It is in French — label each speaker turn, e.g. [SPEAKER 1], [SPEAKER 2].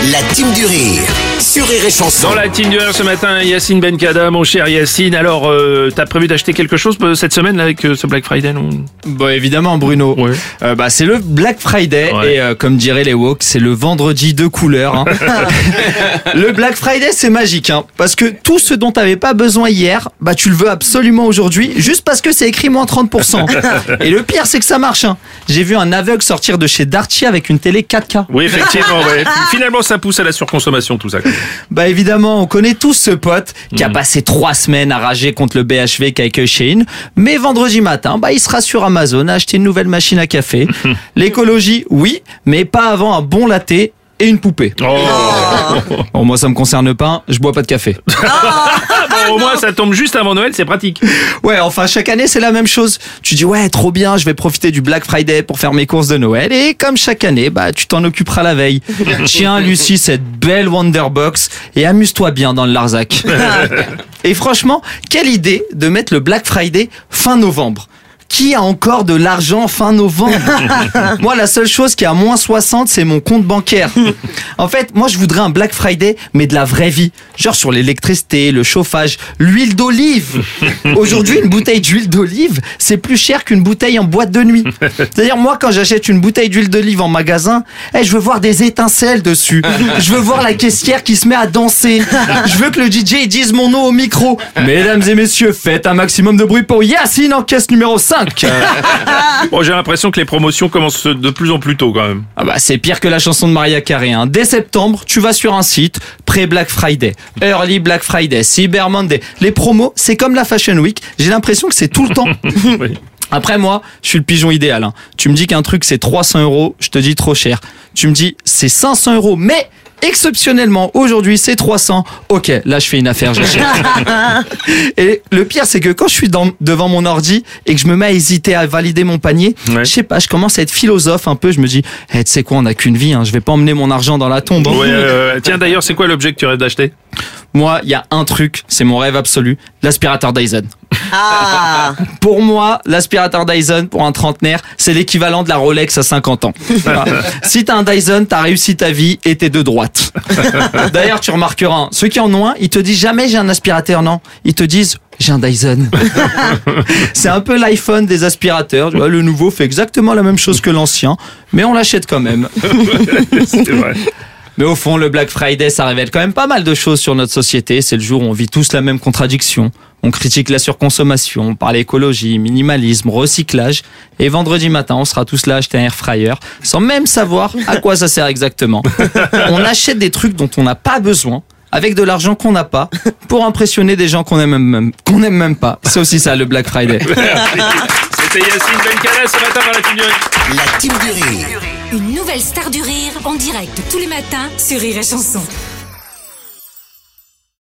[SPEAKER 1] La team du rire sur Rire et Chanson.
[SPEAKER 2] Dans la team du rire ce matin, Yacine Benkada, mon cher Yacine. Alors, t'as prévu d'acheter quelque chose cette semaine là, avec ce Black Friday, non?
[SPEAKER 3] Bon, évidemment, Bruno.
[SPEAKER 2] Ouais.
[SPEAKER 3] C'est le Black Friday
[SPEAKER 2] Ouais.
[SPEAKER 3] et comme diraient les woke, c'est le vendredi de couleur. Hein. Le Black Friday, c'est magique, hein, parce que tout ce dont t'avais pas besoin hier, tu le veux absolument aujourd'hui, juste parce que c'est écrit moins 30%. Et le pire, c'est que ça marche. Hein. J'ai vu un aveugle sortir de chez Darty avec une télé 4K.
[SPEAKER 2] Oui, effectivement. Ouais. Finalement, ça pousse à la surconsommation, tout ça.
[SPEAKER 3] Évidemment, on connaît tous ce pote qui a passé 3 semaines à rager contre le BHV qu'accueille Shein, mais vendredi matin, il sera sur Amazon à acheter une nouvelle machine à café. L'écologie, oui, mais pas avant un bon latte et une poupée. Bon, moi, ça me concerne pas, je bois pas de café.
[SPEAKER 2] Bon, au moins, ça tombe juste avant Noël, c'est pratique.
[SPEAKER 3] Ouais, enfin, chaque année, c'est la même chose. Tu dis, ouais, trop bien, je vais profiter du Black Friday pour faire mes courses de Noël. Et comme chaque année, tu t'en occuperas la veille. Tiens, Lucie, cette belle Wonderbox et amuse-toi bien dans le Larzac. Et franchement, quelle idée de mettre le Black Friday fin novembre. Qui a encore de l'argent fin novembre? Moi, la seule chose qui est à moins 60, c'est mon compte bancaire. En fait, moi, je voudrais un Black Friday, mais de la vraie vie. Genre sur l'électricité, le chauffage, l'huile d'olive. Aujourd'hui, une bouteille d'huile d'olive, c'est plus cher qu'une bouteille en boîte de nuit. C'est-à-dire, moi, quand j'achète une bouteille d'huile d'olive en magasin, je veux voir des étincelles dessus. Je veux voir la caissière qui se met à danser. Je veux que le DJ dise mon nom au micro. Mesdames et messieurs, faites un maximum de bruit pour Yacine en caisse numéro 5.
[SPEAKER 2] Bon, j'ai l'impression que les promotions commencent de plus en plus tôt, quand même.
[SPEAKER 3] C'est pire que la chanson de Mariah Carey. Hein. Dès septembre, tu vas sur un site, pré-Black Friday, Early Black Friday, Cyber Monday. Les promos, c'est comme la Fashion Week. J'ai l'impression que c'est tout le temps.
[SPEAKER 2] Oui.
[SPEAKER 3] Après, moi, je suis le pigeon idéal. Hein. Tu me dis qu'un truc, c'est 300 €, je te dis trop cher. Tu me dis, c'est 500 €, mais exceptionnellement, aujourd'hui, c'est 300. Ok, là, je fais une affaire, j'achète. Et le pire, c'est que quand je suis devant mon ordi et que je me mets à hésiter à valider mon panier,
[SPEAKER 2] Ouais.
[SPEAKER 3] je sais pas, je commence à être philosophe un peu. Je me dis, tu sais quoi, on n'a qu'une vie, hein, je vais pas emmener mon argent dans la tombe. Hein.
[SPEAKER 2] Ouais, tiens, d'ailleurs, c'est quoi l'objet que tu rêves d'acheter?
[SPEAKER 3] Moi, il y a un truc, c'est mon rêve absolu, l'aspirateur Dyson. Pour moi, l'aspirateur Dyson, pour un trentenaire, c'est l'équivalent de la Rolex à 50 ans. Voilà. Si t'as un Dyson, t'as réussi ta vie et t'es de droite. D'ailleurs, tu remarqueras, ceux qui en ont un, ils te disent jamais j'ai un aspirateur, non. Ils te disent j'ai un Dyson. C'est un peu l'iPhone des aspirateurs. Tu vois, le nouveau fait exactement la même chose que l'ancien, mais on l'achète quand même.
[SPEAKER 2] C'est vrai.
[SPEAKER 3] Mais au fond, le Black Friday, ça révèle quand même pas mal de choses sur notre société. C'est le jour où on vit tous la même contradiction. On critique la surconsommation, on parle écologie, minimalisme, recyclage. Et vendredi matin, on sera tous là à acheter un air fryer, sans même savoir à quoi ça sert exactement. On achète des trucs dont on n'a pas besoin, avec de l'argent qu'on n'a pas, pour impressionner des gens qu'on aime même pas. C'est aussi ça, le Black Friday.
[SPEAKER 2] C'était Yacine Benkada ce matin dans la team du rire.
[SPEAKER 1] La team du rire.
[SPEAKER 4] Une nouvelle star du rire en direct tous les matins sur Rire et Chanson.